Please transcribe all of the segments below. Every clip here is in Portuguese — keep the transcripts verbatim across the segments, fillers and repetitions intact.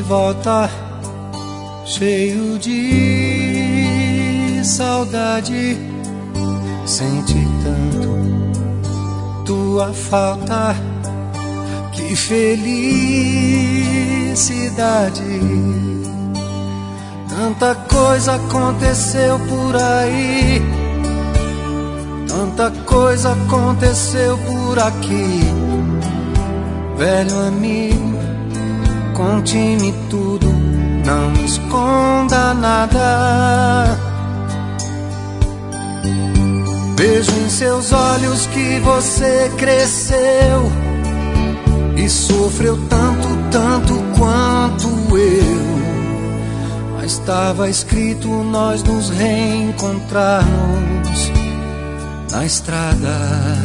volta, cheio de saudade. Senti tanto tua falta, que felicidade. Tanta coisa aconteceu por aí, tanta coisa aconteceu por aqui. Velho amigo, conte-me tudo, não me esconda nada. Vejo em seus olhos que você cresceu e sofreu tanto, tanto quanto eu. Mas estava escrito nós nos reencontrarmos na estrada.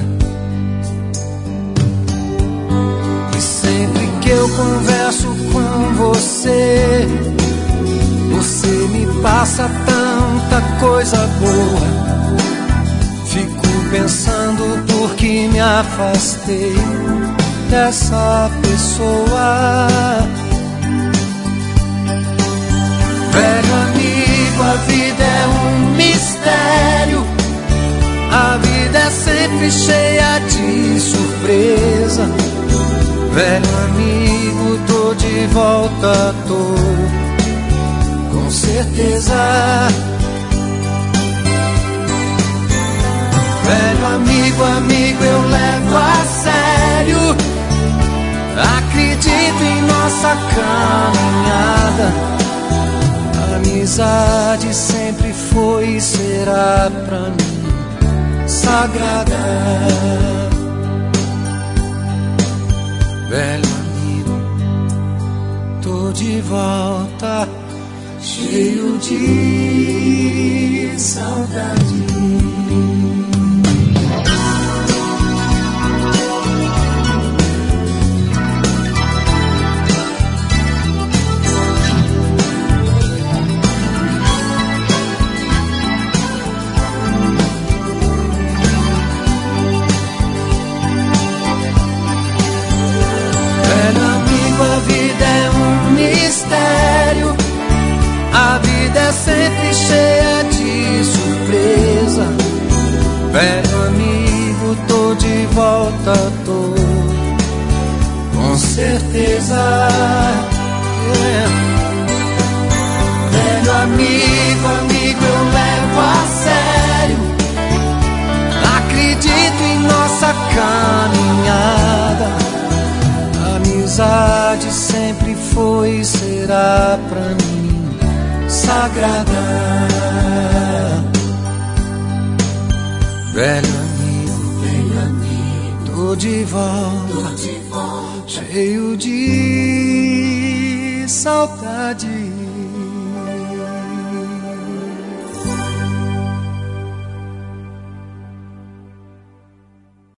E sempre que eu converso com você, você me passa tanta coisa boa. Fico pensando por que me afastei dessa pessoa. Velho amigo, a vida é um mistério. A vida é sempre cheia de surpresa. Velho amigo, tô de volta, tô com certeza. Velho amigo, amigo, eu levo a sério. Acredito em nossa caminhada. A amizade sempre foi e será pra mim sagrada. Velho amigo, tô de volta, cheio de saudade. A vida é sempre cheia de surpresa. Velho amigo, tô de volta, tô com certeza. Yeah. Velho amigo, amigo, eu levo a sério. Acredito em nossa caminhada. A amizade sempre foi e será pra mim sagrada. Velho amigo, velho amigo, tô de volta, tô de volta, cheio de saudade.